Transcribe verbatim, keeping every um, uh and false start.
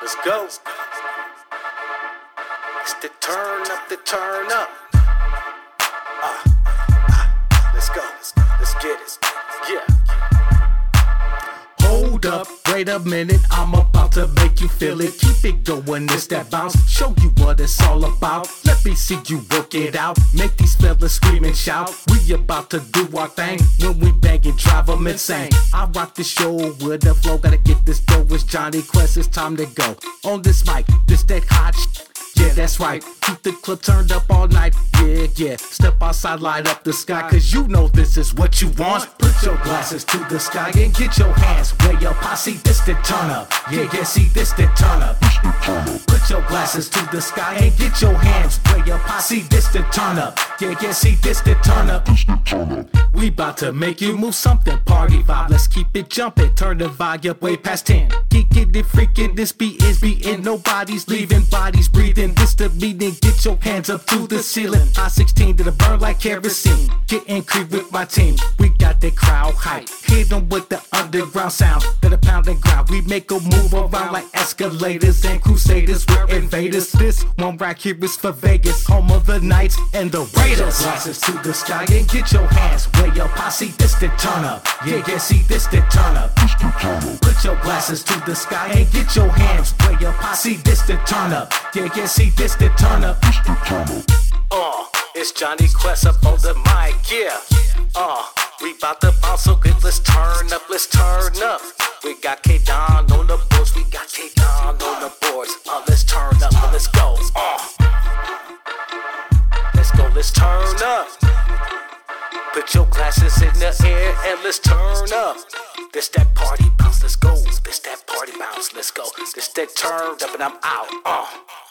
Let's go. It's the turn up, the turn up. Ah, ah, let's go. Let's get it. Yeah. Hold up, wait a minute, I'm about to make you feel it. Keep it going, it's that bounce. Show you what it's all about. Let me see you work it out. Make these fellas scream and shout. We about to do our thing. When we bang and drive them insane. I rock the show with the flow. Gotta get this dough. It's Johnny Quest, it's time to go. On this mic, this that hot sh- yeah, that's right. Keep the clip turned up all night. Yeah, yeah. Step outside, light up the sky. Cause you know this is what you want. Put your glasses to the sky and get your hands where your posse. This the turn up. Yeah, yeah, see, this the turn up. Put your glasses to the sky and get your hands where your posse. This the turn up. Yeah, yeah, see, this the turn up. We bout to make you move something. Party vibe, let's keep it jumping. Turn the volume up way past ten. Get it, freaking, this beat is beating. Nobody's leaving, bodies breathing. This the meeting, get your hands up to the ceiling. I sixteen to the burn like kerosene. Getting creep with my team. We got the crowd hype. Hit them with the underground sound. To the pounding ground. We make them move around like escalators and crusaders. We're invaders. This one right here is for Vegas. Home of the Knights and the Raiders. Glasses to the sky and get your hands where your posse. This the turn up. Yeah, yeah, see, this the turn up. Put your glasses to the sky and get your hands where your posse. This the turn up. Yeah, yeah, see, this the turn up. Uh, it's Johnny Quest up on the mic, yeah. Uh, we bout to bounce so good, let's turn up, let's turn up. We got K-Don on the boards, we got K-Don on the boards. Uh, let's turn up, let's go. Uh, let's go, let's turn up. Put your glasses in the air and let's turn up. This that party bounce, let's go. This that party bounce, let's go. This that turned up and I'm out. Uh.